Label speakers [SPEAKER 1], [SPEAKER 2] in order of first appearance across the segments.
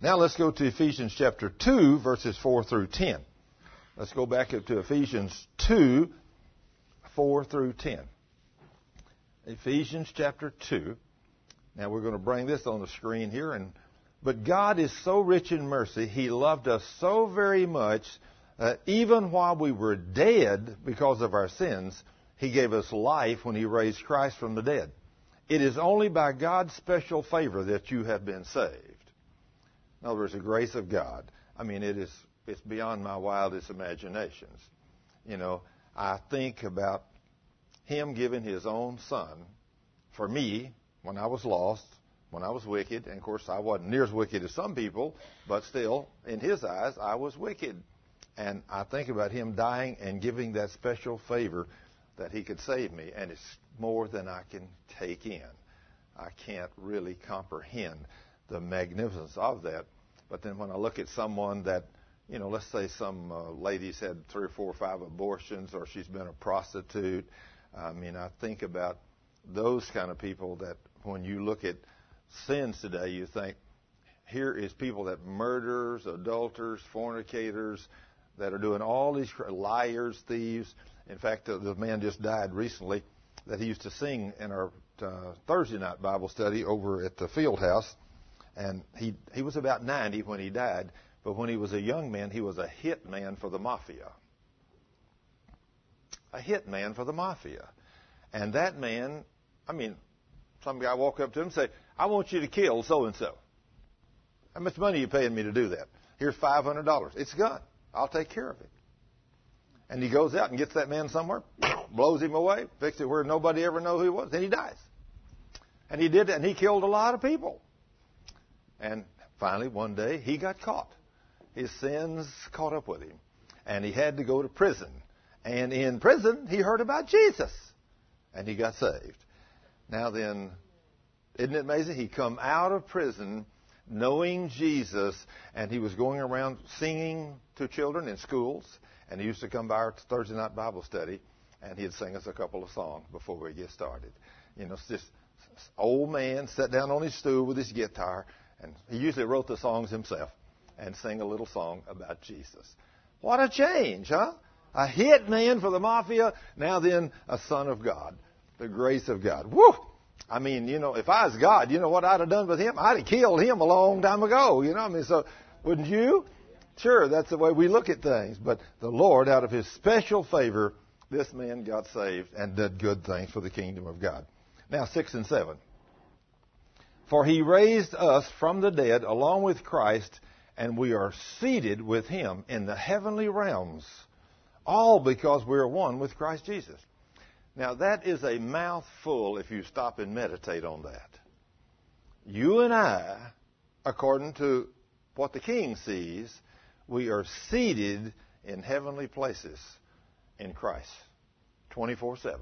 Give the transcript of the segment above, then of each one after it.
[SPEAKER 1] Now let's go to Ephesians chapter 2, verses 4 through 10. Let's go back up to Ephesians 2, 4 through 10. Ephesians chapter 2. Now we're going to bring this on the screen here. But God is so rich in mercy, He loved us so very much, even while we were dead because of our sins, He gave us life when He raised Christ from the dead. It is only by God's special favor that you have been saved. In other words, the grace of God. I mean, it's beyond my wildest imaginations. You know, I think about Him giving His own Son for me when I was lost, when I was wicked. And, of course, I wasn't near as wicked as some people, but still, in His eyes, I was wicked. And I think about Him dying and giving that special favor that He could save me. And it's more than I can take in. I can't really comprehend the magnificence of that. But then when I look at someone that, you know, let's say some lady's had 3 or 4 or 5 abortions, or she's been a prostitute. I mean, I think about those kind of people that when you look at sins today, you think, here is people that murderers, adulterers, fornicators, that are doing all these liars, thieves. In fact, the man just died recently that he used to sing in our Thursday night Bible study over at the field house. And he was about 90 when he died, but when he was a young man, he was a hit man for the mafia. A hit man for the mafia. And that man, I mean, some guy walk up to him and say, I want you to kill so-and-so. How much money are you paying me to do that? Here's $500. It's a gun. I'll take care of it. And he goes out and gets that man somewhere, blows him away, fixes it where nobody ever knows who he was, then he dies. And he did that, and he killed a lot of people. And finally, one day, he got caught. His sins caught up with him. And he had to go to prison. And in prison, he heard about Jesus. And he got saved. Now then, isn't it amazing? He come out of prison knowing Jesus, and he was going around singing to children in schools. And he used to come by our Thursday night Bible study, and he'd sing us a couple of songs before we get started. You know, it's this old man sat down on his stool with his guitar, and he usually wrote the songs himself and sang a little song about Jesus. What a change, huh? A hit man for the mafia, now then a son of God. The grace of God. Woo! I mean, you know, if I was God, you know what I'd have done with him? I'd have killed him a long time ago. You know what I mean? So, wouldn't you? Sure, that's the way we look at things. But the Lord, out of His special favor, this man got saved and did good things for the kingdom of God. Now, 6 and 7. For He raised us from the dead along with Christ, and we are seated with Him in the heavenly realms, all because we are one with Christ Jesus. Now, that is a mouthful if you stop and meditate on that. You and I, according to what the King sees, we are seated in heavenly places in Christ, 24/7.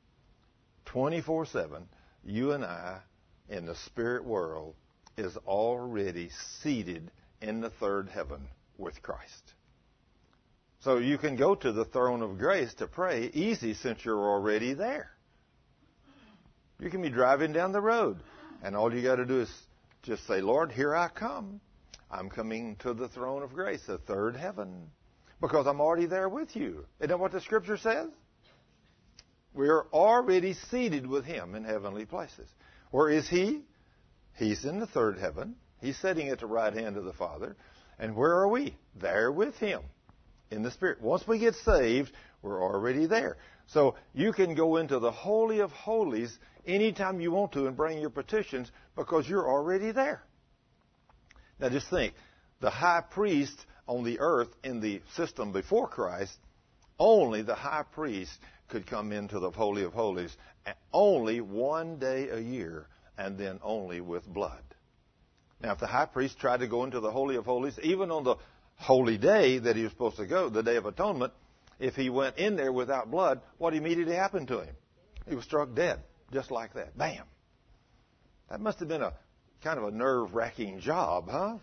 [SPEAKER 1] 24/7, you and I, in the spirit world, is already seated in the third heaven with Christ. So you can go to the throne of grace to pray easy since you're already there. You can be driving down the road, and all you got to do is just say, Lord, here I come. I'm coming to the throne of grace, the third heaven, because I'm already there with you. Isn't that what the Scripture says? We're already seated with Him in heavenly places. Where is He? He's in the third heaven. He's sitting at the right hand of the Father. And where are we? There with Him in the Spirit. Once we get saved, we're already there. So you can go into the Holy of Holies anytime you want to and bring your petitions because you're already there. Now just think, the high priest on the earth in the system before Christ, only the high priest could come into the Holy of Holies only one day a year, and then only with blood. Now, if the high priest tried to go into the Holy of Holies, even on the holy day that he was supposed to go, the Day of Atonement, if he went in there without blood, what immediately happened to him? He was struck dead, just like that. Bam! That must have been a kind of a nerve-wracking job, huh?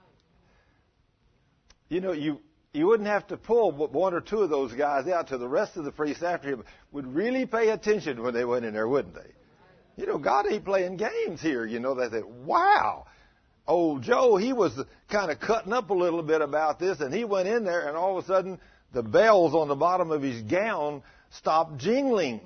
[SPEAKER 1] You know, you wouldn't have to pull one or two of those guys out to the rest of the priests after him would really pay attention when they went in there, wouldn't they? You know, God ain't playing games here. You know, they say, wow, old Joe, he was kind of cutting up a little bit about this, and he went in there, and all of a sudden, the bells on the bottom of his gown stopped jingling.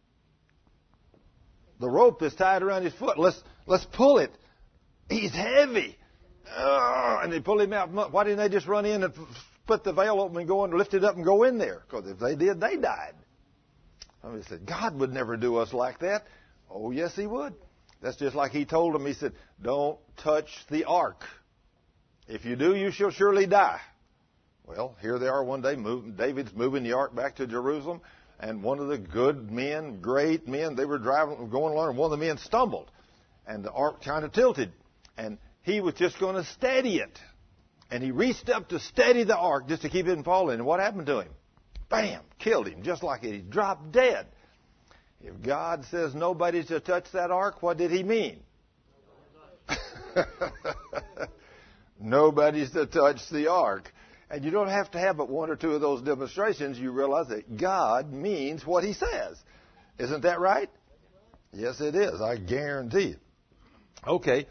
[SPEAKER 1] The rope is tied around his foot. Let's pull it. He's heavy. And they pull him out. Why didn't they just run in and put the veil open and go and lift it up and go in there? Because if they did, they died. Somebody said, God would never do us like that. Oh, yes, he would. That's just like he told them. He said, don't touch the ark. If you do, you shall surely die. Well, here they are one day. David's moving the ark back to Jerusalem. And one of the good men, great men, they were going along, and one of the men stumbled. And the ark kind of tilted. And he was just going to steady it. And he reached up to steady the ark just to keep it from falling. And what happened to him? Bam! Killed him, just like it. He dropped dead. If God says nobody's to touch that ark, what did he mean? Nobody's to touch the ark. And you don't have to have but one or two of those demonstrations. You realize that God means what he says. Isn't that right? Yes, it is. I guarantee it. Okay.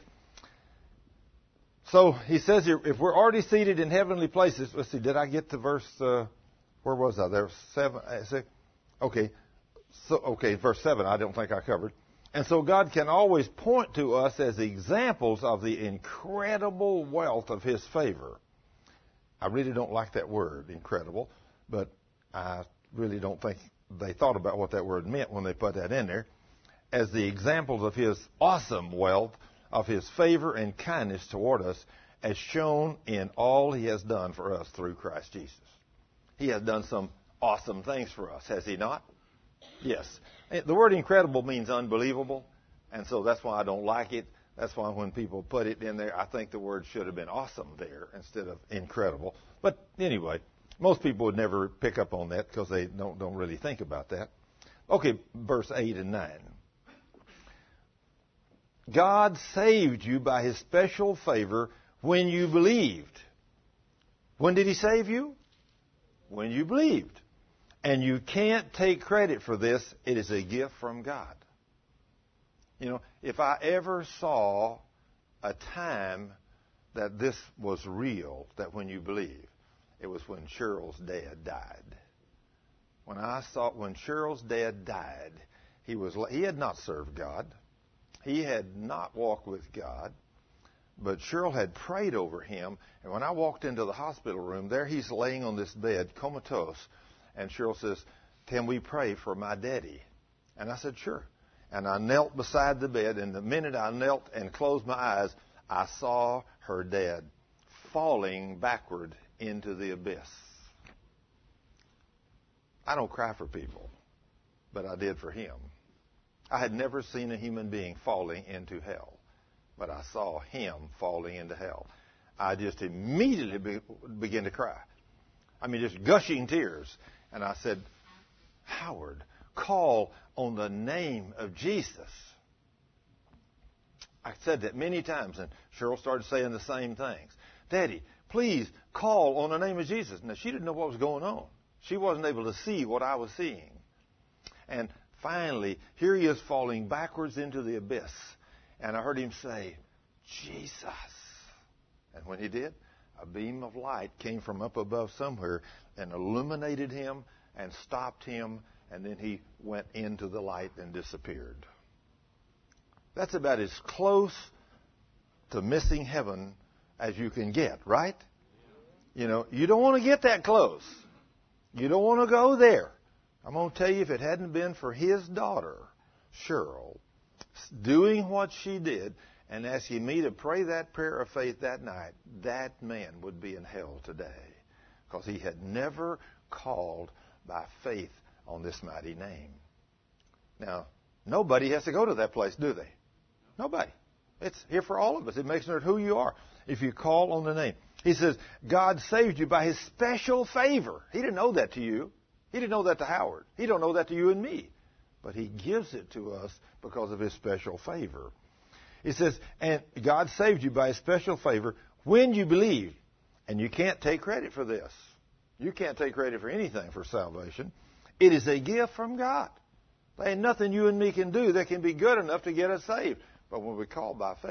[SPEAKER 1] So he says here, if we're already seated in heavenly places, let's see, did I get to verse, where was I? There was 7, 6. Okay. Verse 7, I don't think I covered. And so God can always point to us as examples of the incredible wealth of his favor. I really don't like that word, incredible, but I really don't think they thought about what that word meant when they put that in there. As the examples of his awesome wealth, of his favor and kindness toward us, as shown in all he has done for us through Christ Jesus. He has done some awesome things for us, has he not? Yes. The word incredible means unbelievable, and so that's why I don't like it. That's why when people put it in there, I think the word should have been awesome there instead of incredible. But anyway, most people would never pick up on that because they don't really think about that. Okay, verse 8 and 9. God saved you by his special favor when you believed. When did he save you? When you believed. And you can't take credit for this. It is a gift from God. You know, if I ever saw a time that this was real, that when you believe, it was when Cheryl's dad died. When Cheryl's dad died, he had not served God. He had not walked with God. But Cheryl had prayed over him. And when I walked into the hospital room, there he's laying on this bed, comatose. And Cheryl says, can we pray for my daddy? And I said, sure. And I knelt beside the bed, and the minute I knelt and closed my eyes, I saw her dad falling backward into the abyss. I don't cry for people, but I did for him. I had never seen a human being falling into hell, but I saw him falling into hell. I just immediately began to cry. I mean, just gushing tears. And I said, Howard, call on the name of Jesus. I said that many times, and Cheryl started saying the same things. Daddy, please call on the name of Jesus. Now, she didn't know what was going on. She wasn't able to see what I was seeing. And finally, here he is falling backwards into the abyss. And I heard him say, Jesus. And when he did, a beam of light came from up above somewhere and illuminated him and stopped him, and then he went into the light and disappeared. That's about as close to missing heaven as you can get, right? You know, you don't want to get that close. You don't want to go there. I'm going to tell you, if it hadn't been for his daughter, Cheryl, doing what she did and asking me to pray that prayer of faith that night, that man would be in hell today because he had never called by faith on this mighty name. Now, nobody has to go to that place, do they? Nobody. It's here for all of us. It makes no matter who you are if you call on the name. He says, God saved you by his special favor. He didn't owe that to you. He didn't owe that to Howard. He don't owe that to you and me. But he gives it to us because of his special favor. He says, and God saved you by his special favor when you believe. And you can't take credit for this. You can't take credit for anything for salvation. It is a gift from God. There ain't nothing you and me can do that can be good enough to get us saved. But when we call by faith,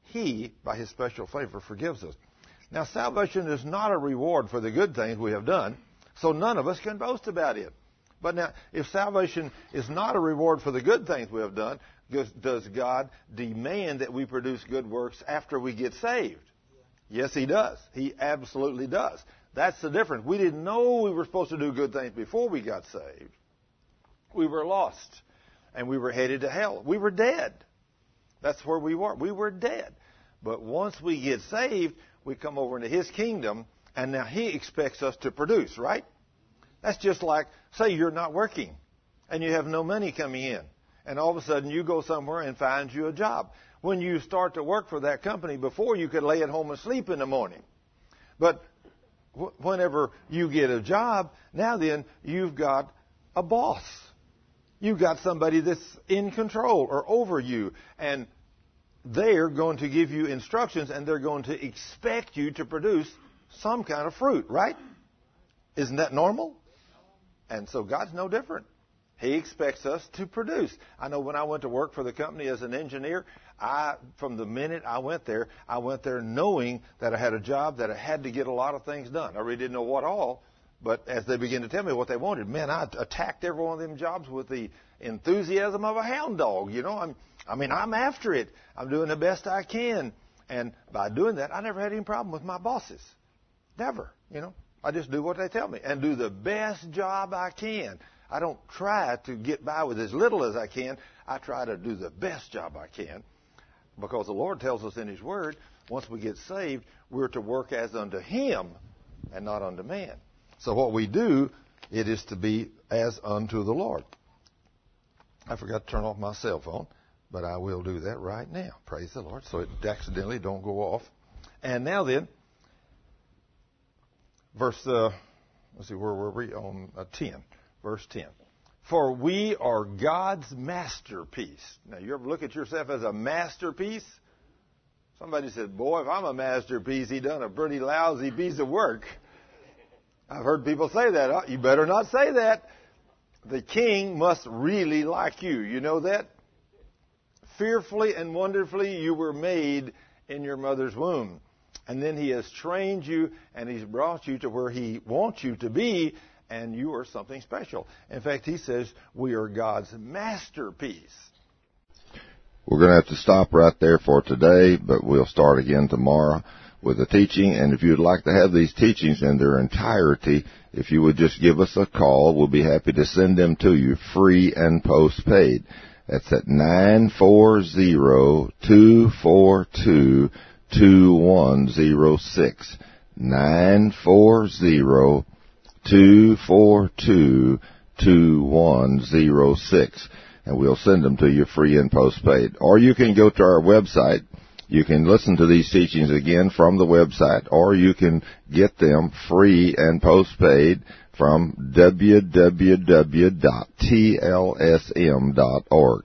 [SPEAKER 1] He, by His special favor, forgives us. Now, salvation is not a reward for the good things we have done, so none of us can boast about it. But now, if salvation is not a reward for the good things we have done, does God demand that we produce good works after we get saved? Yes, He does. He absolutely does. That's the difference. We didn't know we were supposed to do good things before we got saved. We were lost, and we were headed to hell. We were dead. That's where we were. We were dead. But once we get saved, we come over into His kingdom, and now He expects us to produce, right? That's just like, say you're not working, and you have no money coming in, and all of a sudden you go somewhere and find you a job. When you start to work for that company, before you could lay at home and sleep in the morning. But whenever you get a job, now then you've got a boss. You've got somebody that's in control or over you, and they're going to give you instructions, and they're going to expect you to produce some kind of fruit, right? Isn't that normal? And so God's no different. He expects us to produce. I know when I went to work for the company as an engineer, from the minute I went there knowing that I had a job that I had to get a lot of things done. I really didn't know what all, but as they began to tell me what they wanted, man, I attacked every one of them jobs with the enthusiasm of a hound dog. You know, I'm after it. I'm doing the best I can. And by doing that, I never had any problem with my bosses. Never, you know. I just do what they tell me and do the best job I can. I don't try to get by with as little as I can. I try to do the best job I can, because the Lord tells us in His Word, once we get saved, we're to work as unto Him and not unto man. So what we do, it is to be as unto the Lord. I forgot to turn off my cell phone, but I will do that right now. Praise the Lord. So it accidentally don't go off. And now then, let's see, where were we? On 10. Verse 10. For we are God's masterpiece. Now, you ever look at yourself as a masterpiece? Somebody said, boy, if I'm a masterpiece, He done a pretty lousy piece of work. I've heard people say that. Oh, you better not say that. The King must really like you. You know that? Fearfully and wonderfully you were made in your mother's womb. And then He has trained you, and He's brought you to where He wants you to be, and you are something special. In fact, He says we are God's masterpiece.
[SPEAKER 2] We're going to have to stop right there for today, but we'll start again tomorrow with the teaching. And if you'd like to have these teachings in their entirety, if you would just give us a call, we'll be happy to send them to you free and postpaid. That's at 940-242-2106. 940-242-2106. And we'll send them to you free and postpaid. Or you can go to our website. You can listen to these teachings again from the website, or you can get them free and postpaid from www.tlsm.org.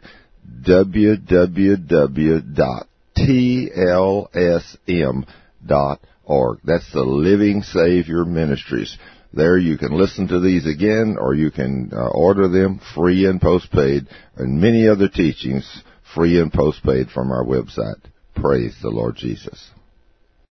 [SPEAKER 2] www.tlsm.org. That's the Living Savior Ministries. There you can listen to these again, or you can order them free and postpaid, and many other teachings free and postpaid from our website. Praise the Lord Jesus.